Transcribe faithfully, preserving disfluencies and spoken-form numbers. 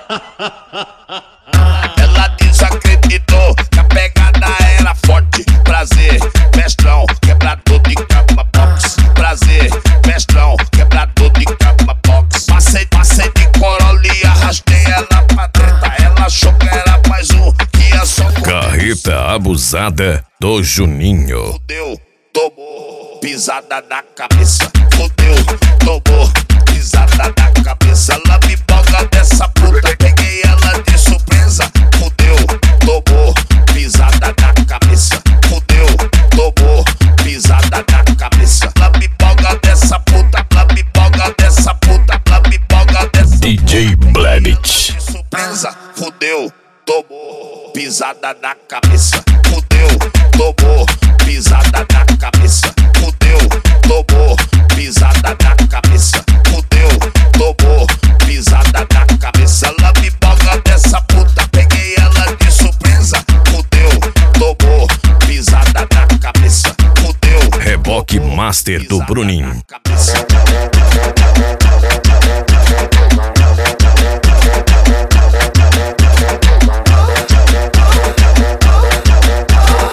Ela desacreditou que a pegada era forte. Prazer, mestrão, quebrador de cama box. Prazer, mestrão, quebrador de cama box. Passei, passei de Corolla e arrastei ela pra treta. Ela achou que era mais um que ia só com Carreta abusada do Juninho. Fudeu, tomou pisada na cabeça. Fudeu, tomou pisada na cabeça. Ela me boga dessa puta, peguei ela de surpresa. Fudeu, tomou pisada na cabeça. Fudeu, tomou pisada na cabeça. Ela me boga dessa puta, ela me boga dessa puta, ela me boga dessa D J Blevit. de surpresa. Fudeu, tomou pisada na cabeça. Fudeu, tomou pisada na cabeça. Fudeu, tomou pisada na cabeça. Fudeu, tomou pisada na cabeça. Ela me boga dessa puta, peguei ela de surpresa. Fudeu, tomou pisada na cabeça. Fudeu, Reboque Master do Bruninho. cabeça.